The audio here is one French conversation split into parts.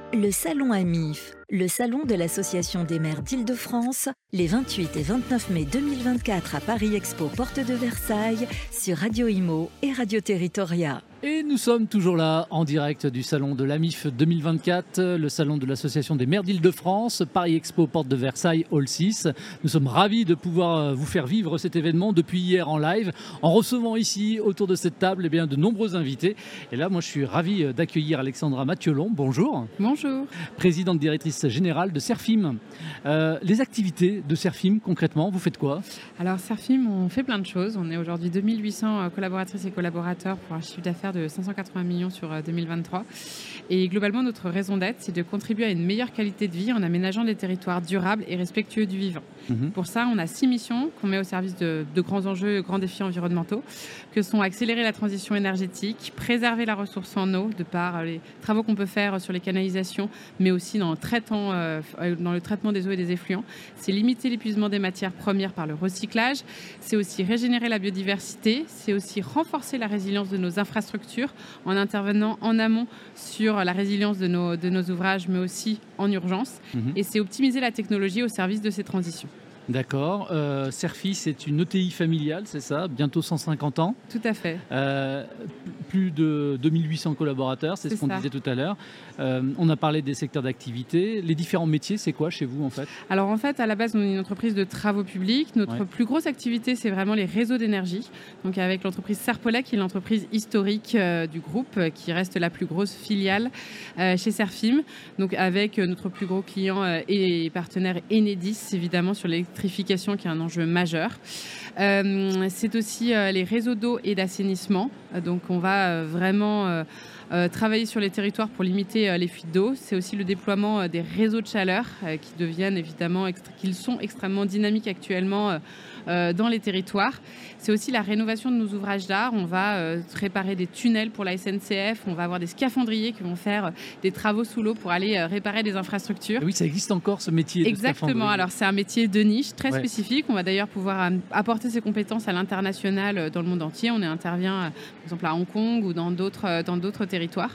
Le salon AMIF, le salon de l'Association des maires d'Île-de-France, les 28 et 29 mai 2024 à Paris Expo, porte de Versailles, sur Radio Imo et Radio Territoria. Et nous sommes toujours là, en direct du salon de l'AMIF 2024, le salon de l'Association des maires d'Île-de-France, Paris Expo, porte de Versailles, Hall 6. Nous sommes ravis de pouvoir vous faire vivre cet événement depuis hier en live, en recevant ici, autour de cette table, de nombreux invités. Et là, moi, je suis ravi d'accueillir Alexandra Mathiolon. Bonjour. Bonjour. Présidente directrice générale de Serfim. Les activités de Serfim, concrètement, vous faites quoi? Alors, Serfim, on fait plein de choses. On est aujourd'hui 2800 collaboratrices et collaborateurs pour un chiffre d'affaires de 580 millions sur 2023. Et globalement, notre raison d'être, c'est de contribuer à une meilleure qualité de vie en aménageant des territoires durables et respectueux du vivant. Pour ça, on a 6 missions qu'on met au service de grands enjeux, grands défis environnementaux, que sont accélérer la transition énergétique, préserver la ressource en eau, de par les travaux qu'on peut faire sur les canalisations, mais aussi dans le traitement des eaux et des effluents. C'est limiter l'épuisement des matières premières par le recyclage. C'est aussi régénérer la biodiversité. C'est aussi renforcer la résilience de nos infrastructures en intervenant en amont sur la résilience de nos ouvrages, mais aussi en urgence. Et c'est optimiser la technologie au service de ces transitions. D'accord. Serfi, c'est une ETI familiale, c'est ça? Bientôt 150 ans. Tout à fait. Plus de 2800 collaborateurs, c'est ce qu'on disait tout à l'heure. On a parlé des secteurs d'activité. Les différents métiers, c'est quoi chez vous en fait? Alors en fait, à la base, on est une entreprise de travaux publics. Notre plus grosse activité, c'est vraiment les réseaux d'énergie. Donc avec l'entreprise Serpolec, qui est l'entreprise historique du groupe, qui reste la plus grosse filiale chez Serfim. Donc avec notre plus gros client et partenaire Enedis, évidemment, sur l'électrification, qui est un enjeu majeur. C'est aussi les réseaux d'eau et d'assainissement. Donc on va vraiment travailler sur les territoires pour limiter les fuites d'eau. C'est aussi le déploiement des réseaux de chaleur qui deviennent évidemment, qu'ils sont extrêmement dynamiques actuellement dans les territoires. C'est aussi la rénovation de nos ouvrages d'art. On va réparer des tunnels pour la SNCF. On va avoir des scaphandriers qui vont faire des travaux sous l'eau pour aller réparer des infrastructures. Oui, ça existe encore ce métier. Exactement. Alors c'est un métier de niche très spécifique. On va d'ailleurs pouvoir apporter ses compétences à l'international dans le monde entier. On intervient par exemple à Hong Kong ou dans d'autres territoires.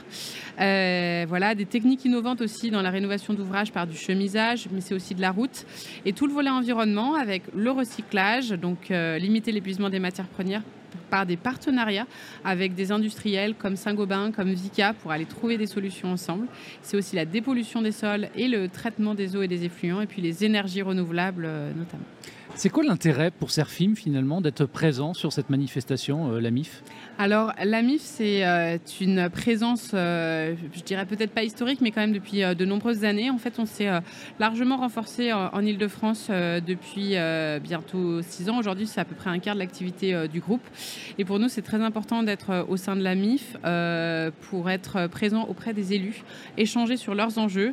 Voilà, des techniques innovantes aussi dans la rénovation d'ouvrages par du chemisage, mais c'est aussi de la route. Et tout le volet environnement avec le recyclage, donc limiter l'épuisement des matières premières par des partenariats avec des industriels comme Saint-Gobain, comme Vicat, pour aller trouver des solutions ensemble. C'est aussi la dépollution des sols et le traitement des eaux et des effluents, et puis les énergies renouvelables notamment. C'est quoi l'intérêt pour Serfim finalement d'être présent sur cette manifestation, l'AMIF? Alors l'AMIF, c'est une présence, je dirais peut-être pas historique, mais quand même depuis de nombreuses années. En fait, on s'est largement renforcé en Île-de-France depuis bientôt 6 ans. Aujourd'hui, c'est à peu près un quart de l'activité du groupe. Et pour nous, c'est très important d'être au sein de l'AMIF pour être présent auprès des élus, échanger sur leurs enjeux.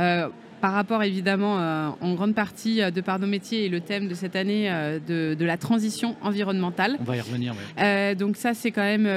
Par rapport évidemment en grande partie de par nos métiers et le thème de cette année de la transition environnementale. On va y revenir. Donc ça, c'est quand même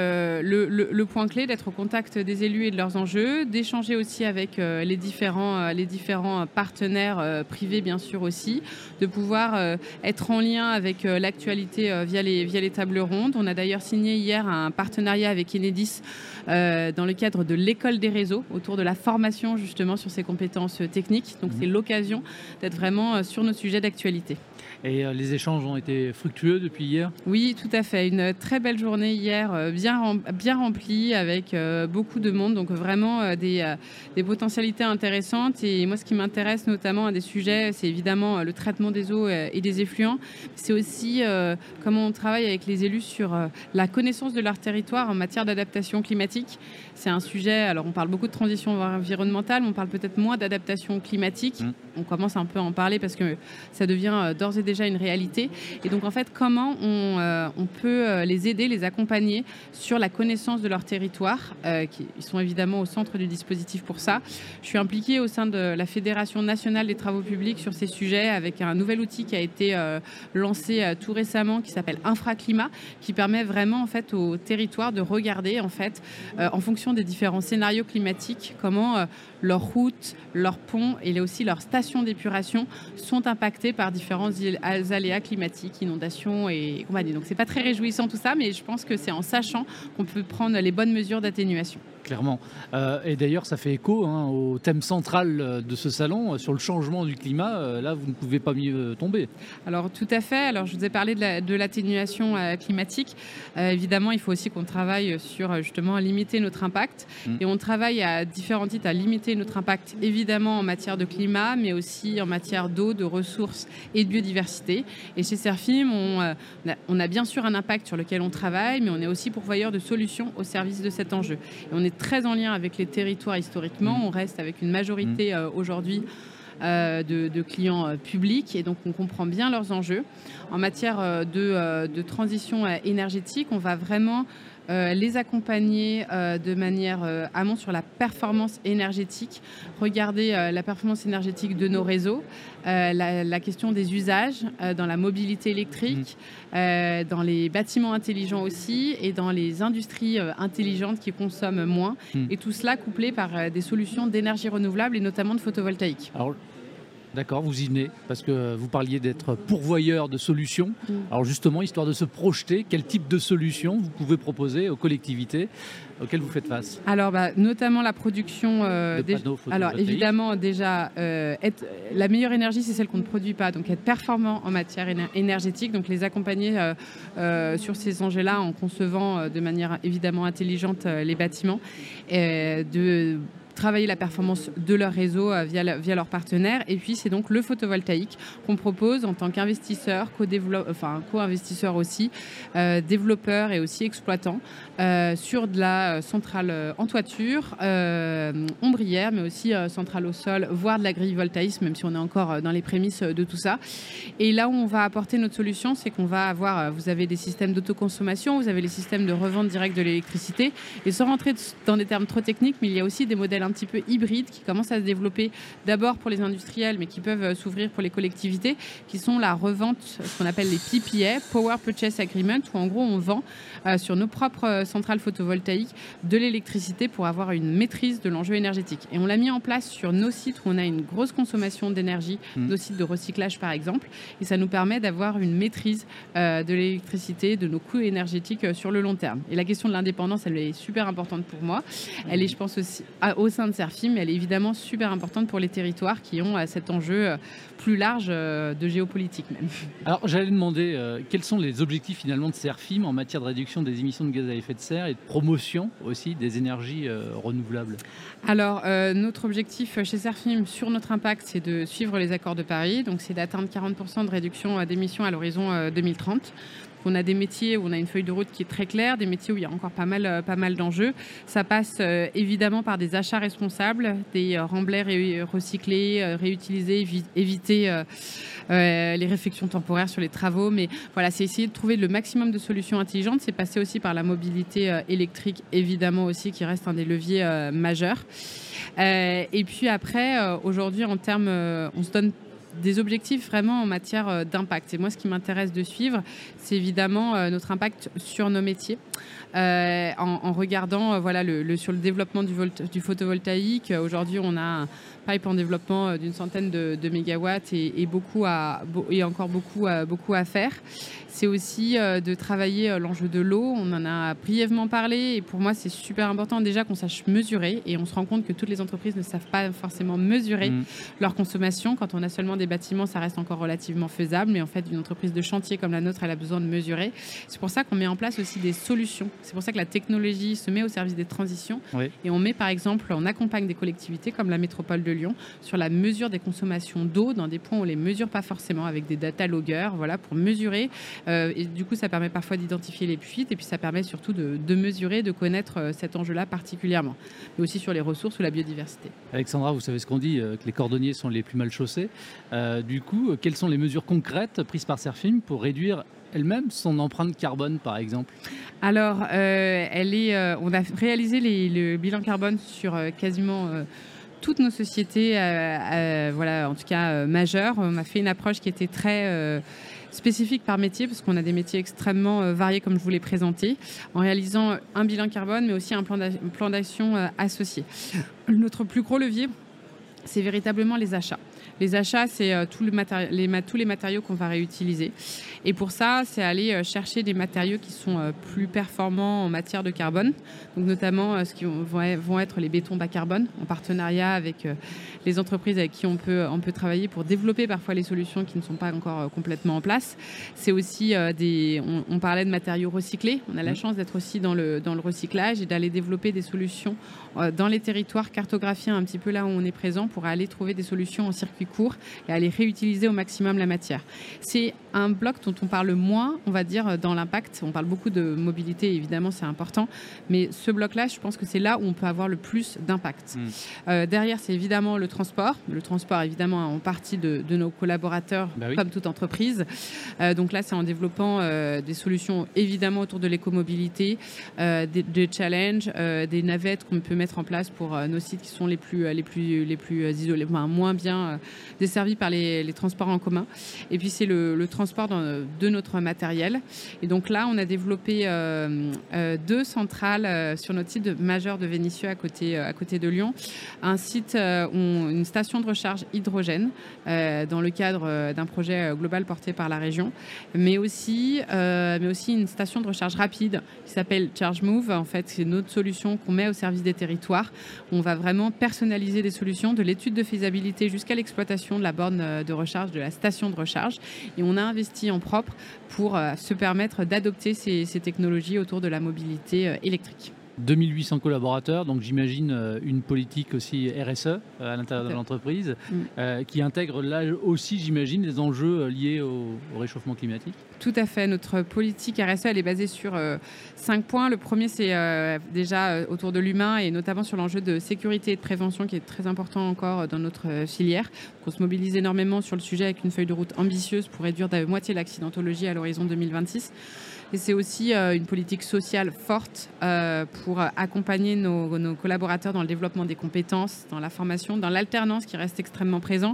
le point clé, d'être au contact des élus et de leurs enjeux, d'échanger aussi avec les différents partenaires privés bien sûr aussi, de pouvoir être en lien avec l'actualité via les tables rondes. On a d'ailleurs signé hier un partenariat avec Enedis dans le cadre de l'école des réseaux autour de la formation justement sur ces compétences techniques. Donc c'est l'occasion d'être vraiment sur nos sujets d'actualité. Et les échanges ont été fructueux depuis hier? Oui, tout à fait. Une très belle journée hier, bien remplie, avec beaucoup de monde. Donc vraiment des potentialités intéressantes. Et moi, ce qui m'intéresse notamment à des sujets, c'est évidemment le traitement des eaux et des effluents. C'est aussi comment on travaille avec les élus sur la connaissance de leur territoire en matière d'adaptation climatique. C'est un sujet, alors on parle beaucoup de transition environnementale, mais on parle peut-être moins d'adaptation climatique. On commence un peu à en parler parce que ça devient d'ores et déjà une réalité. Et donc en fait, comment on peut les aider, les accompagner sur la connaissance de leur territoire, qui sont évidemment au centre du dispositif pour ça. Je suis impliquée au sein de la Fédération nationale des travaux publics sur ces sujets, avec un nouvel outil qui a été lancé tout récemment, qui s'appelle Infraclimat, qui permet vraiment en fait aux territoires de regarder en fait en fonction des différents scénarios climatiques comment leurs routes, leurs ponts et aussi leurs stations d'épuration sont impactés par différents aléas climatiques, inondations et compagnie. Donc c'est pas très réjouissant tout ça, mais je pense que c'est en sachant qu'on peut prendre les bonnes mesures d'atténuation. Clairement. Et d'ailleurs, ça fait écho au thème central de ce salon, sur le changement du climat. Là, vous ne pouvez pas mieux tomber. Alors tout à fait. Alors je vous ai parlé de l'atténuation climatique. Évidemment, il faut aussi qu'on travaille sur justement limiter notre impact. Et on travaille à différents titres à limiter notre impact, évidemment en matière de climat, mais aussi en matière d'eau, de ressources et de biodiversité. Et chez Serfim, on a bien sûr un impact sur lequel on travaille, mais on est aussi pourvoyeur de solutions au service de cet enjeu. Et on est très en lien avec les territoires historiquement. On reste avec une majorité aujourd'hui de clients publics, et donc on comprend bien leurs enjeux. En matière de transition énergétique, on va vraiment les accompagner de manière amont sur la performance énergétique, regarder la performance énergétique de nos réseaux, la question des usages dans la mobilité électrique, dans les bâtiments intelligents aussi, et dans les industries intelligentes qui consomment moins. Et tout cela couplé par des solutions d'énergie renouvelable et notamment de photovoltaïque. Alors, d'accord, vous y venez, parce que vous parliez d'être pourvoyeur de solutions. Alors justement, histoire de se projeter, quel type de solutions vous pouvez proposer aux collectivités auxquelles vous faites face? Alors, notamment la production de panneaux photovoltaïques. Alors évidemment, déjà, la meilleure énergie, c'est celle qu'on ne produit pas. Donc être performant en matière énergétique, donc les accompagner sur ces enjeux-là en concevant de manière évidemment intelligente les bâtiments, de travailler la performance de leur réseau via leurs partenaires. Et puis, c'est donc le photovoltaïque qu'on propose en tant qu'investisseur, co-investisseur aussi, développeur et aussi exploitant, sur de la centrale en toiture, ombrière, mais aussi centrale au sol, voire de l'agrivoltaïsme, même si on est encore dans les prémices de tout ça. Et là où on va apporter notre solution, c'est qu'on va avoir, vous avez des systèmes d'autoconsommation, vous avez les systèmes de revente directe de l'électricité. Et sans rentrer dans des termes trop techniques, mais il y a aussi des modèles un petit peu hybrides qui commencent à se développer d'abord pour les industriels, mais qui peuvent s'ouvrir pour les collectivités, qui sont la revente, ce qu'on appelle les PPA, Power Purchase Agreement, où en gros on vend sur nos propres centrales photovoltaïques de l'électricité pour avoir une maîtrise de l'enjeu énergétique. Et on l'a mis en place sur nos sites où on a une grosse consommation d'énergie, nos sites de recyclage par exemple, et ça nous permet d'avoir une maîtrise de l'électricité, de nos coûts énergétiques sur le long terme. Et la question de l'indépendance, elle est super importante pour moi. Elle est, je pense, aussi au sein de Serfim, mais elle est évidemment super importante pour les territoires qui ont cet enjeu plus large de géopolitique même. Alors j'allais demander quels sont les objectifs finalement de Serfim en matière de réduction des émissions de gaz à effet de serre et de promotion aussi des énergies renouvelables. Alors notre objectif chez Serfim sur notre impact, c'est de suivre les accords de Paris, donc c'est d'atteindre 40% de réduction d'émissions à l'horizon 2030. On a des métiers où on a une feuille de route qui est très claire, des métiers où il y a encore pas mal d'enjeux. Ça passe évidemment par des achats responsables, des remblais recyclés, réutilisés, éviter les réflexions temporaires sur les travaux. Mais voilà, c'est essayer de trouver le maximum de solutions intelligentes. C'est passer aussi par la mobilité électrique, évidemment aussi, qui reste un des leviers majeurs. Et puis après, aujourd'hui, en termes, on se donne des objectifs vraiment en matière d'impact. Et moi, ce qui m'intéresse de suivre, c'est évidemment notre impact sur nos métiers. En regardant sur le développement du photovoltaïque. Aujourd'hui, on a un pipe en développement d'une centaine de mégawatts et encore beaucoup à faire. C'est aussi de travailler l'enjeu de l'eau. On en a brièvement parlé et pour moi, c'est super important déjà qu'on sache mesurer, et on se rend compte que toutes les entreprises ne savent pas forcément mesurer leur consommation. Quand on a seulement des bâtiments, ça reste encore relativement faisable, mais en fait, une entreprise de chantier comme la nôtre, elle a besoin de mesurer. C'est pour ça qu'on met en place aussi des solutions. C'est pour ça que la technologie se met au service des transitions. Oui. Et on accompagne des collectivités comme la métropole de Lyon sur la mesure des consommations d'eau dans des points où on ne les mesure pas forcément, avec des data loggers, pour mesurer. Et du coup, ça permet parfois d'identifier les fuites, et puis ça permet surtout de mesurer, de connaître cet enjeu-là particulièrement. Mais aussi sur les ressources ou la biodiversité. Alexandra, vous savez ce qu'on dit, que les cordonniers sont les plus mal chaussés. Du coup, quelles sont les mesures concrètes prises par Serfim pour réduire elle-même son empreinte carbone, par exemple? Alors, on a réalisé le bilan carbone sur quasiment toutes nos sociétés, en tout cas majeures. On a fait une approche qui était très spécifique par métier, parce qu'on a des métiers extrêmement variés, comme je vous l'ai présenté, en réalisant un bilan carbone, mais aussi un plan d'action associé. Notre plus gros levier, c'est véritablement les achats. Les achats, c'est tous les matériaux qu'on va réutiliser. Et pour ça, c'est aller chercher des matériaux qui sont plus performants en matière de carbone, donc notamment ce qui vont être les bétons bas carbone, en partenariat avec les entreprises avec qui on peut travailler pour développer parfois les solutions qui ne sont pas encore complètement en place. C'est aussi on parlait de matériaux recyclés. On a la chance d'être aussi dans le recyclage et d'aller développer des solutions dans les territoires, cartographier un petit peu là où on est présent pour aller trouver des solutions en circuit court et aller réutiliser au maximum la matière. C'est un bloc dont on parle moins, on va dire, dans l'impact. On parle beaucoup de mobilité, évidemment, c'est important. Mais ce bloc-là, je pense que c'est là où on peut avoir le plus d'impact. Derrière, c'est évidemment le transport. Le transport, évidemment, en partie de nos collaborateurs, comme toute entreprise. Donc là, c'est en développant des solutions, évidemment, autour de l'écomobilité, des challenges, des navettes qu'on peut mettre en place pour nos sites qui sont les plus isolés, moins bien desservis par les transports en commun. Et puis, c'est le transport de notre matériel. Et donc là, on a développé 2 centrales sur notre site majeur de Vénissieux à côté de Lyon. Un site, une station de recharge hydrogène dans le cadre d'un projet global porté par la région, mais aussi une station de recharge rapide qui s'appelle ChargeMove. En fait, c'est notre solution qu'on met au service des territoires. On va vraiment personnaliser des solutions de l'étude de faisabilité jusqu'à l'exploitation de la borne de recharge, de la station de recharge. Et on a investi en propre pour se permettre d'adopter ces technologies autour de la mobilité électrique. 2800 collaborateurs, donc j'imagine une politique aussi RSE à l'intérieur de l'entreprise qui intègre là aussi, j'imagine, les enjeux liés au réchauffement climatique. Tout à fait. Notre politique RSE, elle est basée sur 5 points. Le premier, c'est déjà autour de l'humain et notamment sur l'enjeu de sécurité et de prévention qui est très important encore dans notre filière. Donc, on se mobilise énormément sur le sujet avec une feuille de route ambitieuse pour réduire de moitié l'accidentologie à l'horizon 2026. Et c'est aussi une politique sociale forte pour accompagner nos collaborateurs dans le développement des compétences, dans la formation, dans l'alternance qui reste extrêmement présent,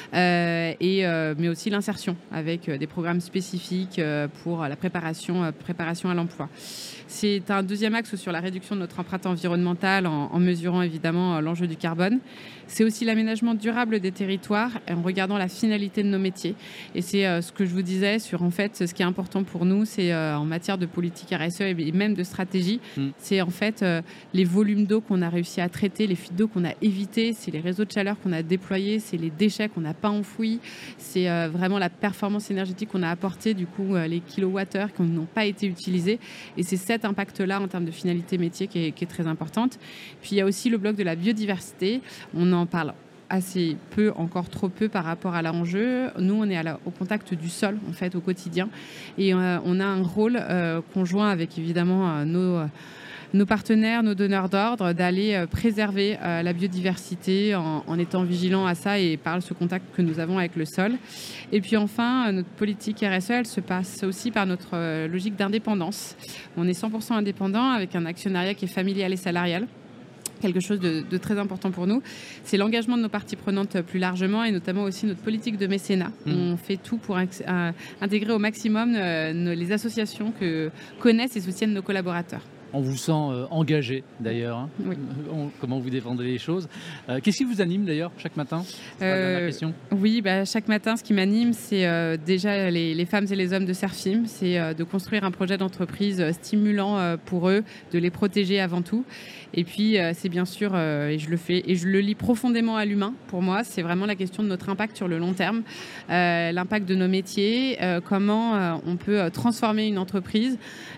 mais aussi l'insertion avec des programmes spécifiques pour la préparation à l'emploi. C'est un deuxième axe sur la réduction de notre empreinte environnementale en mesurant évidemment l'enjeu du carbone. C'est aussi l'aménagement durable des territoires en regardant la finalité de nos métiers. Et c'est ce que je vous disais sur en fait ce qui est important pour nous, c'est en matière de politique RSE et même de stratégie, c'est en fait les volumes d'eau qu'on a réussi à traiter, les fuites d'eau qu'on a évitées, c'est les réseaux de chaleur qu'on a déployés, c'est les déchets qu'on n'a pas enfouis, c'est vraiment la performance énergétique qu'on a apportée, du coup les kilowattheures qui n'ont pas été utilisés. Et c'est cet impact-là en termes de finalité métier qui est très importante. Puis il y a aussi le bloc de la biodiversité. On en parle assez peu, encore trop peu par rapport à l'enjeu. Nous, on est au contact du sol, en fait, au quotidien. Et on a un rôle conjoint avec, évidemment, nos partenaires, nos donneurs d'ordre, d'aller préserver la biodiversité en étant vigilants à ça et par ce contact que nous avons avec le sol. Et puis enfin, notre politique RSE, elle se passe aussi par notre logique d'indépendance. On est 100% indépendant avec un actionnariat qui est familial et salarial. Quelque chose de très important pour nous, c'est l'engagement de nos parties prenantes plus largement et notamment aussi notre politique de mécénat. On fait tout pour intégrer au maximum les associations que connaissent et soutiennent nos collaborateurs. On vous sent engagé d'ailleurs, hein. Oui. Comment vous défendez les choses. Qu'est-ce qui vous anime d'ailleurs chaque matin? C'est la dernière question. Oui, chaque matin, ce qui m'anime, c'est déjà les femmes et les hommes de Serfim. C'est de construire un projet d'entreprise stimulant pour eux, de les protéger avant tout. Et puis, c'est bien sûr, et je le fais, et je le lie profondément à l'humain. Pour moi, c'est vraiment la question de notre impact sur le long terme, l'impact de nos métiers, comment on peut transformer une entreprise,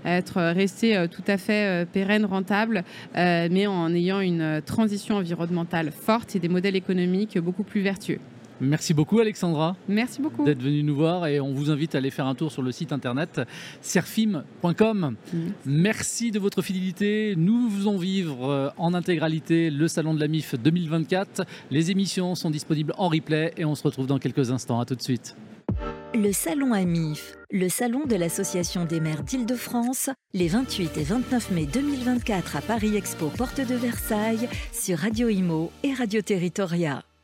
rester tout à fait pérenne, rentable, mais en ayant une transition environnementale forte et des modèles économiques beaucoup plus vertueux. Merci beaucoup Alexandra. Merci beaucoup d'être venue nous voir et on vous invite à aller faire un tour sur le site internet serfim.com. Merci de votre fidélité. Nous faisons vivre en intégralité le Salon de la MIF 2024. Les émissions sont disponibles en replay et on se retrouve dans quelques instants. À tout de suite. Le Salon AMIF, le salon de l'Association des maires d'Île-de-France, les 28 et 29 mai 2024 à Paris Expo, porte de Versailles, sur Radio Imo et Radio Territoria.